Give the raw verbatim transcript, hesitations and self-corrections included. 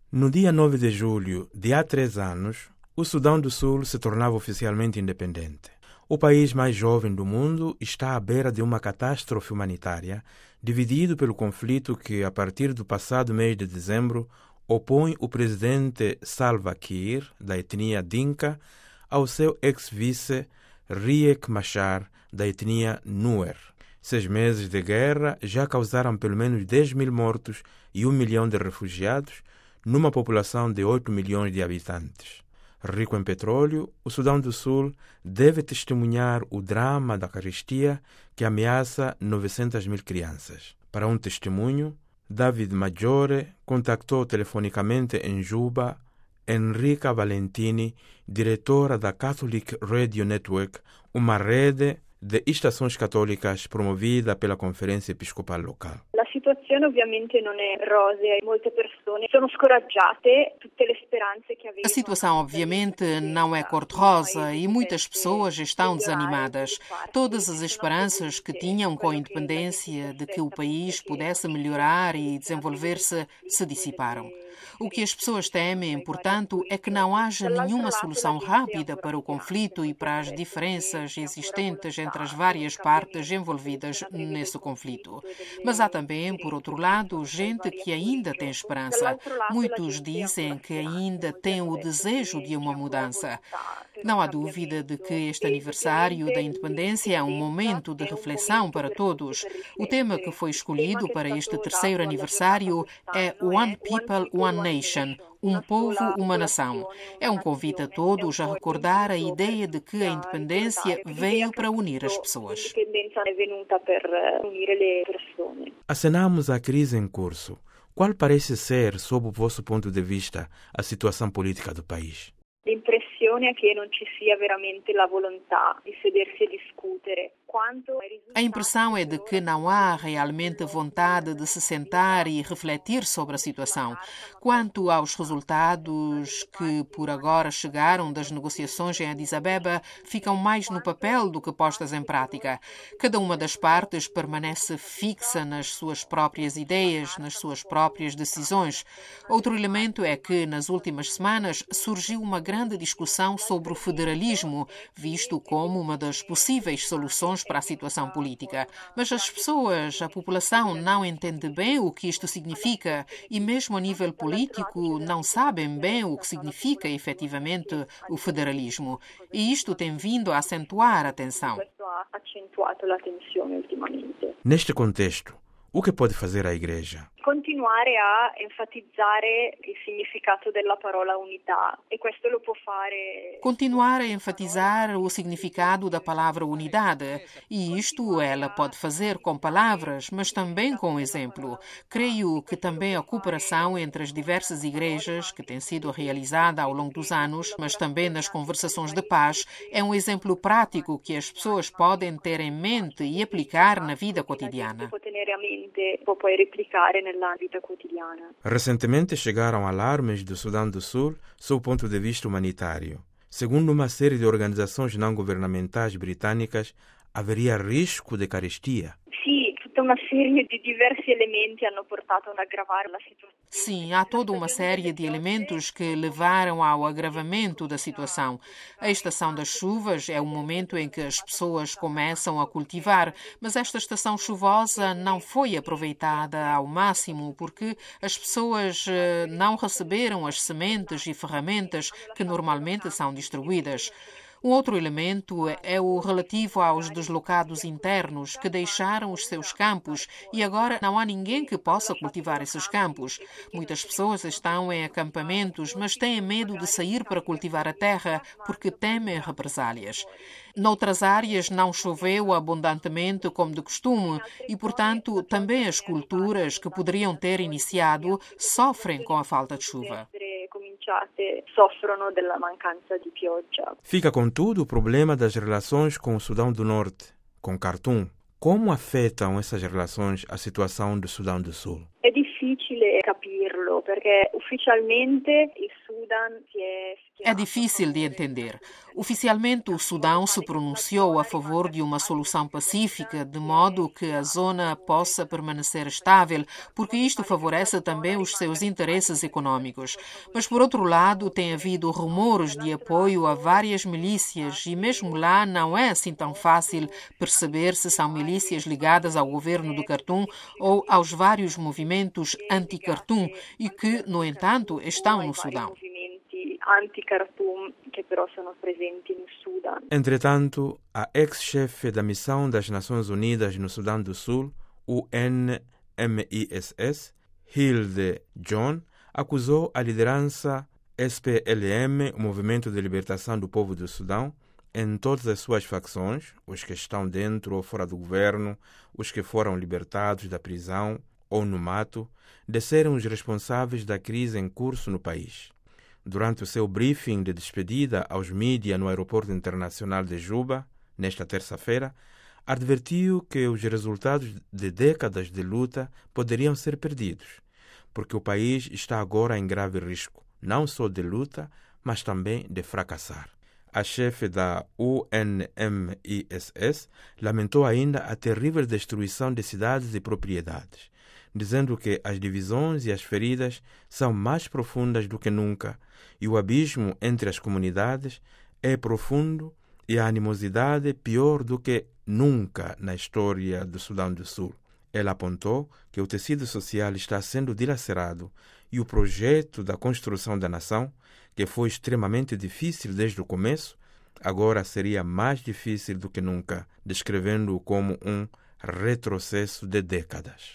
No dia nove de julho de há três anos, o Sudão do Sul se tornava oficialmente independente. O país mais jovem do mundo está à beira de uma catástrofe humanitária, dividido pelo conflito que, a partir do passado mês de dezembro, opõe o presidente Salva Kiir, da etnia Dinka, ao seu ex-vice Riek Machar, da etnia Nuer. Seis meses de guerra já causaram pelo menos dez mil mortos e um milhão de refugiados, numa população de oito milhões de habitantes. Rico em petróleo, o Sudão do Sul deve testemunhar o drama da carestia que ameaça novecentas mil crianças. Para um testemunho, David Maggiore contactou telefonicamente em Juba Enrica Valentini, diretora da Catholic Radio Network, uma rede de estações católicas promovida pela Conferência Episcopal local. La situazione ovviamente non è rosea, molte persone sono scoraggiate, tutte le speranze che avevano. A situação obviamente não é cor-de-rosa e muitas pessoas estão desanimadas. Todas as esperanças que tinham com a independência de que o país pudesse melhorar e desenvolver-se se dissiparam. O que as pessoas temem, portanto, é que não haja nenhuma solução rápida para o conflito e para as diferenças existentes entre as várias partes envolvidas nesse conflito. Mas há também, por outro lado, gente que ainda tem esperança. Muitos dizem que ainda têm o desejo de uma mudança. Não há dúvida de que este aniversário da independência é um momento de reflexão para todos. O tema que foi escolhido para este terceiro aniversário é One People, One Nation, um povo, uma nação. É um convite a todos a recordar a ideia de que a independência veio para unir as pessoas. Acenamos à crise em curso. Qual parece ser, sob o vosso ponto de vista, a situação política do país? L'impressione è che non ci sia veramente la volontà di sedersi e discutere. A impressão é de que não há realmente vontade de se sentar e refletir sobre a situação. Quanto aos resultados que por agora chegaram das negociações em Addis Abeba, ficam mais no papel do que postas em prática. Cada uma das partes permanece fixa nas suas próprias ideias, nas suas próprias decisões. Outro elemento é que, nas últimas semanas, surgiu uma grande discussão sobre o federalismo, visto como uma das possíveis soluções para a situação política. Mas as pessoas, a população, não entende bem o que isto significa e mesmo a nível político não sabem bem o que significa efetivamente o federalismo. E isto tem vindo a acentuar a tensão. Neste contexto, o que pode fazer a Igreja? Continuare a enfatizzare il significato della parola unità e questo lo può fare. Continuar a enfatizar o significado da palavra unidade e isto ela pode fazer com palavras, mas também com exemplo. Creio que também a cooperação entre as diversas igrejas que tem sido realizada ao longo dos anos, mas também nas conversações de paz, é um exemplo prático que as pessoas podem ter em mente e aplicar na vida cotidiana. Recentemente chegaram alarmes do Sudão do Sul sob o ponto de vista humanitário. Segundo uma série de organizações não-governamentais britânicas, haveria risco de carestia. Uma série de diversos elementos hanno portato ad aggravare la situazione. Sim, há toda uma série de elementos que levaram ao agravamento da situação. A estação das chuvas é o momento em que as pessoas começam a cultivar, mas esta estação chuvosa não foi aproveitada ao máximo porque as pessoas não receberam as sementes e ferramentas que normalmente são distribuídas. Um outro elemento é o relativo aos deslocados internos que deixaram os seus campos e agora não há ninguém que possa cultivar esses campos. Muitas pessoas estão em acampamentos, mas têm medo de sair para cultivar a terra porque temem represálias. Noutras áreas não choveu abundantemente como de costume e, portanto, também as culturas que poderiam ter iniciado sofrem com a falta de chuva. Soffrono della mancanza di pioggia. Fica, contudo, o problema das relações com o Sudão do Norte, com Khartoum. Como afetam essas relações a situação do Sudão do Sul? È difficile capirlo perché ufficialmente il Sudan si è É difícil de entender. Oficialmente, o Sudão se pronunciou a favor de uma solução pacífica, de modo que a zona possa permanecer estável, porque isto favorece também os seus interesses econômicos. Mas, por outro lado, tem havido rumores de apoio a várias milícias e mesmo lá não é assim tão fácil perceber se são milícias ligadas ao governo do Khartoum ou aos vários movimentos anti-Khartoum e que, no entanto, estão no Sudão. Anti-Khartoum, que però sono presenti no Sudão. Entretanto, a ex-chefe da Missão das Nações Unidas no Sudão do Sul, U N M I S S, Hilde John, acusou a liderança S P L M, o Movimento de Libertação do Povo do Sudão, em todas as suas facções, os que estão dentro ou fora do governo, os que foram libertados da prisão ou no mato, de serem os responsáveis da crise em curso no país. Durante o seu briefing de despedida aos mídias no Aeroporto Internacional de Juba, nesta terça-feira, advertiu que os resultados de décadas de luta poderiam ser perdidos, porque o país está agora em grave risco, não só de luta, mas também de fracassar. A chefe da U N M I S S lamentou ainda a terrível destruição de cidades e propriedades, dizendo que as divisões e as feridas são mais profundas do que nunca e o abismo entre as comunidades é profundo e a animosidade pior do que nunca na história do Sudão do Sul. Ela apontou que o tecido social está sendo dilacerado e o projeto da construção da nação, que foi extremamente difícil desde o começo, agora seria mais difícil do que nunca, descrevendo-o como um retrocesso de décadas.